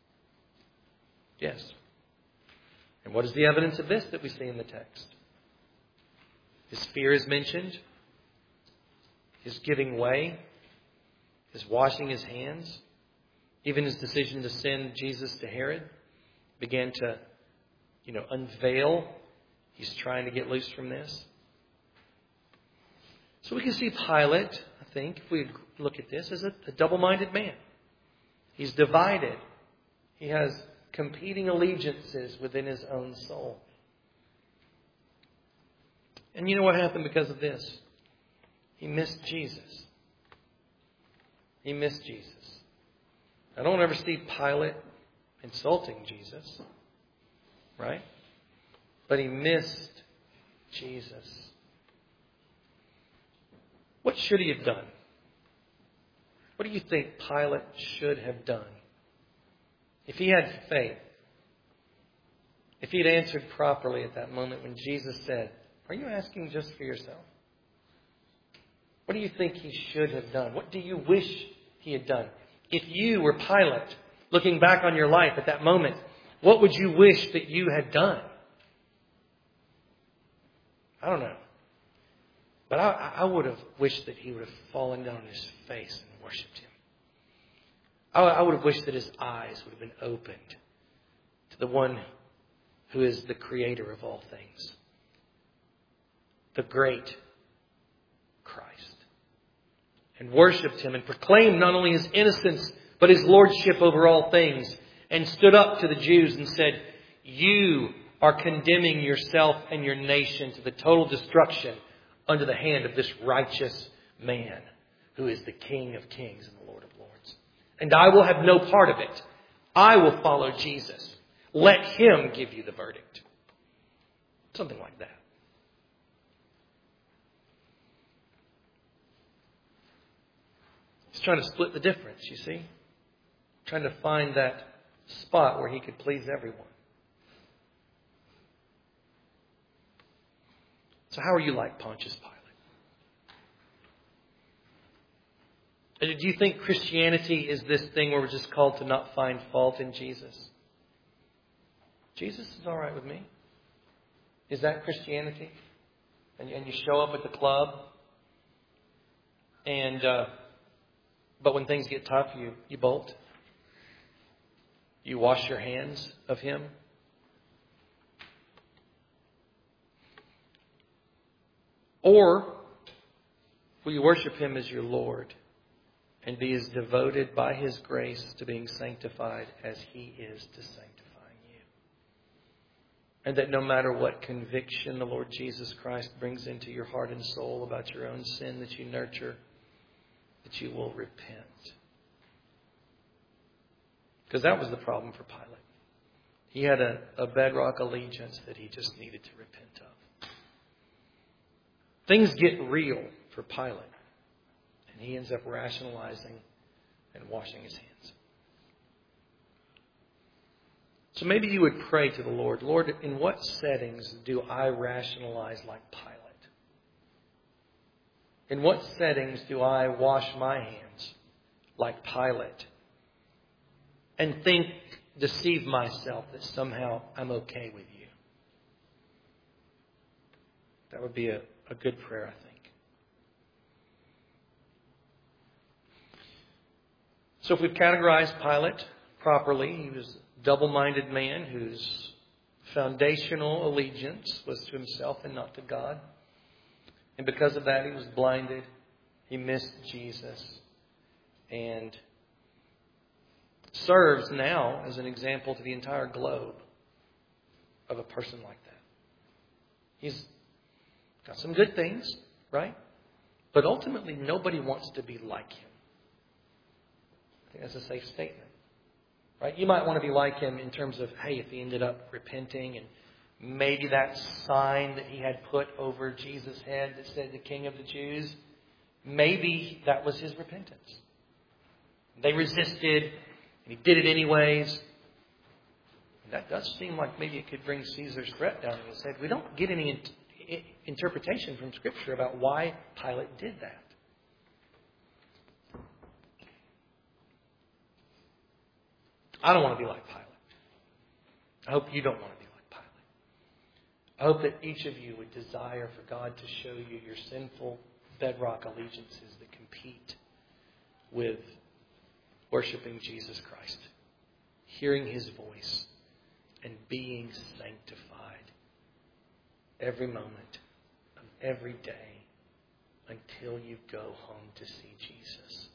Yes. And what is the evidence of this that we see in the text? His fear is mentioned. His giving way. his washing his hands, even his decision to send Jesus to Herod began to, unveil. He's trying to get loose from this. So we can see Pilate, I think, if we look at this, as a double-minded man. He's divided. He has competing allegiances within his own soul. And you know what happened because of this? He missed Jesus. He missed Jesus. I don't ever see Pilate insulting Jesus, right? But he missed Jesus. What should he have done? What do you think Pilate should have done? If he had faith, if he had answered properly at that moment when Jesus said, "Are you asking just for yourself?" What do you think he should have done? What do you wish he had done? If you were Pilate, looking back on your life at that moment, what would you wish that you had done? I don't know. But I would have wished that he would have fallen down on his face and worshipped him. I would have wished that his eyes would have been opened to the one who is the creator of all things. The great Christ. And worshipped him and proclaimed not only his innocence, but his lordship over all things. And stood up to the Jews and said, "You are condemning yourself and your nation to the total destruction under the hand of this righteous man who is the King of kings and the Lord of lords. And I will have no part of it. I will follow Jesus. Let him give you the verdict." Something like that. He's trying to split the difference, you see. Trying to find that spot where he could please everyone. So how are you like Pontius Pilate? Do you think Christianity is this thing where we're just called to not find fault in Jesus? Jesus is all right with me. Is that Christianity? And you show up at the club, and but when things get tough, you bolt. You wash your hands of him. Or will you worship him as your Lord and be as devoted by his grace to being sanctified as he is to sanctifying you? And that no matter what conviction the Lord Jesus Christ brings into your heart and soul about your own sin that you nurture, that you will repent. Because that was the problem for Pilate. He had a bedrock allegiance that he just needed to repent of. Things get real for Pilate. And he ends up rationalizing and washing his hands. So maybe you would pray to the Lord, "Lord, in what settings do I rationalize like Pilate? In what settings do I wash my hands like Pilate? And deceive myself that somehow I'm okay with you?" That would be a good prayer, I think. So if we've categorized Pilate properly, he was a double-minded man whose foundational allegiance was to himself and not to God. And because of that, he was blinded. He missed Jesus. And serves now as an example to the entire globe of a person like that. He's got some good things, right? But ultimately, nobody wants to be like him. I think that's a safe statement, right? You might want to be like him in terms of, hey, if he ended up repenting and maybe that sign that he had put over Jesus' head that said the King of the Jews, maybe that was his repentance. They resisted, and he did it anyways. And that does seem like maybe it could bring Caesar's threat down on his head. We don't get any interpretation from Scripture about why Pilate did that. I don't want to be like Pilate. I hope you don't want to be like Pilate. I hope that each of you would desire for God to show you your sinful bedrock allegiances that compete with worshiping Jesus Christ, hearing His voice, and being sanctified every moment of every day until you go home to see Jesus.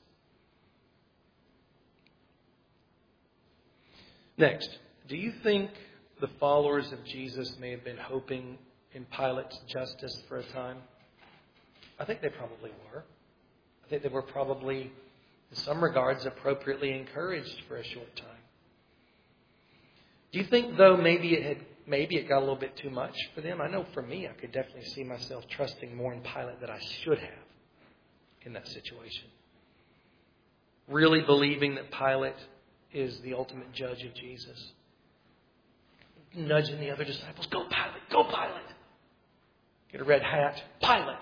Next, do you think the followers of Jesus may have been hoping in Pilate's justice for a time? I think they probably were. I think they were probably, in some regards, appropriately encouraged for a short time. Do you think, though, maybe it got a little bit too much for them? I know for me, I could definitely see myself trusting more in Pilate than I should have in that situation. Really believing that Pilate is the ultimate judge of Jesus. Nudging the other disciples, go Pilate, go Pilate. Get a red hat, Pilate.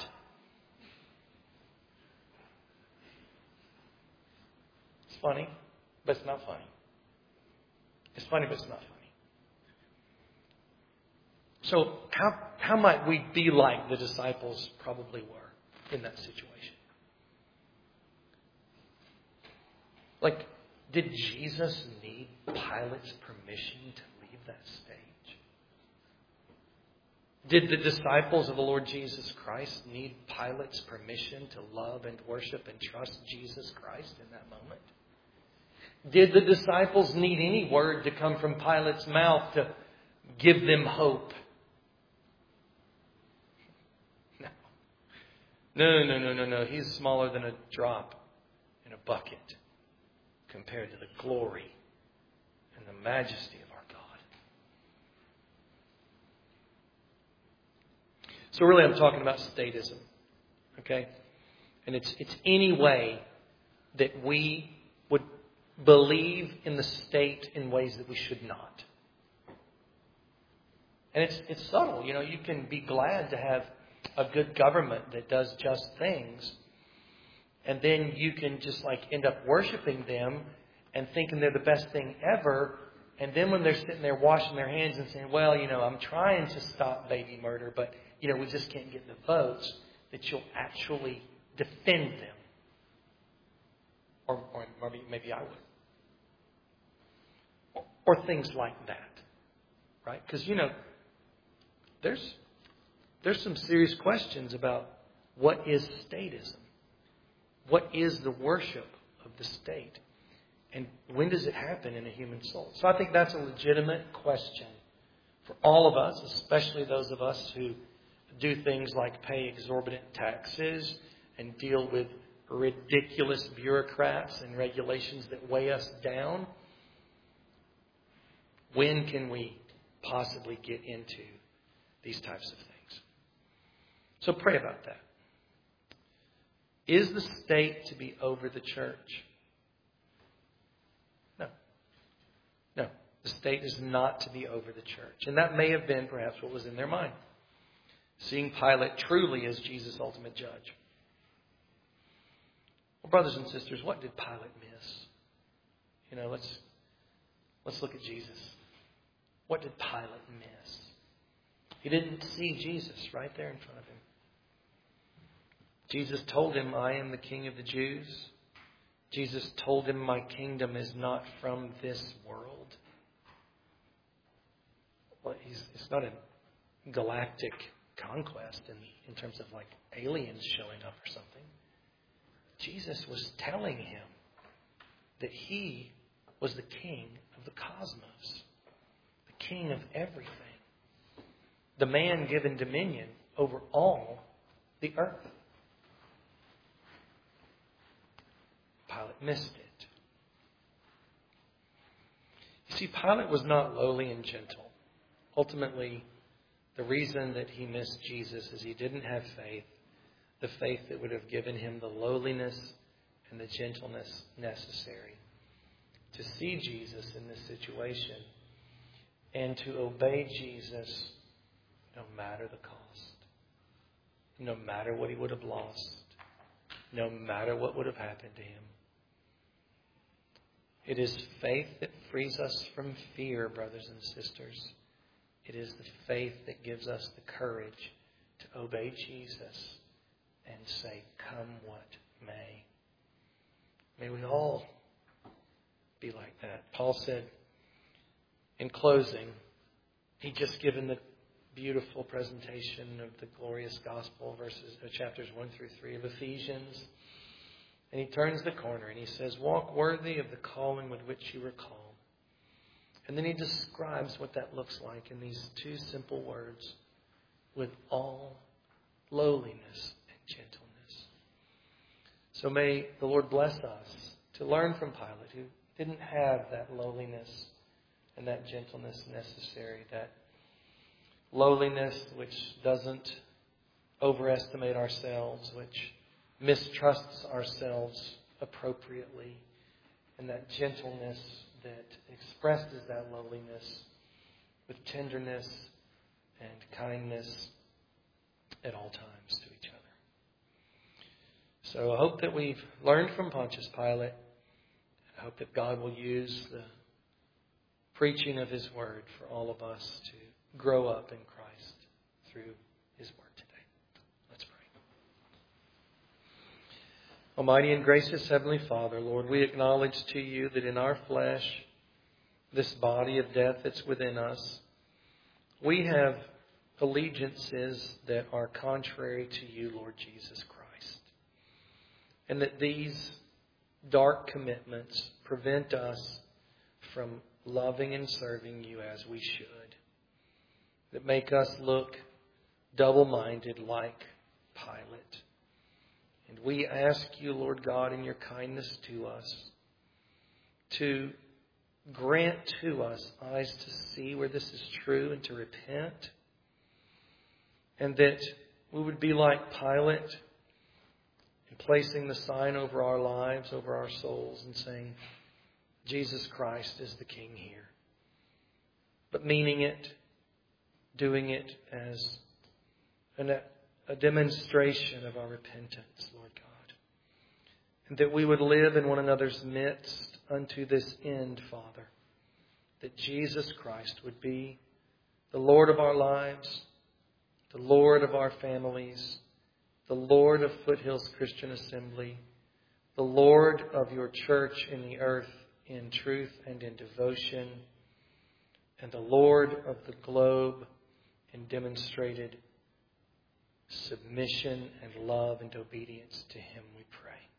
It's funny, but it's not funny. It's funny, but it's not funny. So how might we be like the disciples probably were in that situation? Like, did Jesus need Pilate's permission to leave that stage? Did the disciples of the Lord Jesus Christ need Pilate's permission to love and worship and trust Jesus Christ in that moment? Did the disciples need any word to come from Pilate's mouth to give them hope? No. He's smaller than a drop in a bucket compared to the glory and the majesty of our God. So really I'm talking about statism. Okay? And it's any way that we would believe in the state in ways that we should not. And it's subtle. You know, you can be glad to have a good government that does just things. And then you can just end up worshiping them and thinking they're the best thing ever. And then when they're sitting there washing their hands and saying, well, I'm trying to stop baby murder, but, we just can't get the votes, that you'll actually defend them. Or maybe I would. Or things like that. Right? Because, there's some serious questions about what is statism. What is the worship of the state? And when does it happen in a human soul? So I think that's a legitimate question for all of us, especially those of us who do things like pay exorbitant taxes and deal with ridiculous bureaucrats and regulations that weigh us down. When can we possibly get into these types of things? So pray about that. Is the state to be over the church? No. The state is not to be over the church. And that may have been perhaps what was in their mind. Seeing Pilate truly as Jesus' ultimate judge. Well, brothers and sisters, what did Pilate miss? Let's look at Jesus. What did Pilate miss? He didn't see Jesus right there in front of him. Jesus told him, I am the King of the Jews. Jesus told him, my kingdom is not from this world. Well, it's not a galactic conquest in terms of aliens showing up or something. Jesus was telling him that he was the king of the cosmos, the king of everything, the man given dominion over all the earth. Pilate missed it. You see, Pilate was not lowly and gentle. Ultimately, the reason that he missed Jesus is he didn't have faith, the faith that would have given him the lowliness and the gentleness necessary to see Jesus in this situation and to obey Jesus no matter the cost, no matter what he would have lost, no matter what would have happened to him. It is faith that frees us from fear, brothers and sisters. It is the faith that gives us the courage to obey Jesus and say, come what may. May we all be like that. Paul said in closing, he'd just given the beautiful presentation of the glorious gospel, chapters 1 through 3 of Ephesians. And he turns the corner and he says, walk worthy of the calling with which you were called. And then he describes what that looks like in these two simple words: with all lowliness and gentleness. So may the Lord bless us to learn from Pilate, who didn't have that lowliness and that gentleness necessary, that lowliness which doesn't overestimate ourselves, which mistrusts ourselves appropriately, and that gentleness that expresses that lowliness with tenderness and kindness at all times to each other. So I hope that we've learned from Pontius Pilate. I hope that God will use the preaching of His Word for all of us to grow up in Christ through His Word today. Let's pray. Almighty and gracious Heavenly Father, Lord, we acknowledge to You that in our flesh, this body of death that's within us, we have allegiances that are contrary to You, Lord Jesus Christ. And that these dark commitments prevent us from loving and serving You as we should. That make us look double-minded like Pilate. And we ask You, Lord God, in Your kindness to us, to grant to us eyes to see where this is true and to repent. And that we would be like Pilate in placing the sign over our lives, over our souls, and saying, Jesus Christ is the King here. But meaning it, doing it as a demonstration of our repentance, Lord God. And that we would live in one another's midst unto this end, Father. That Jesus Christ would be the Lord of our lives, the Lord of our families, the Lord of Foothills Christian Assembly, the Lord of Your church in the earth in truth and in devotion, and the Lord of the globe in demonstrated submission and love and obedience to Him, we pray.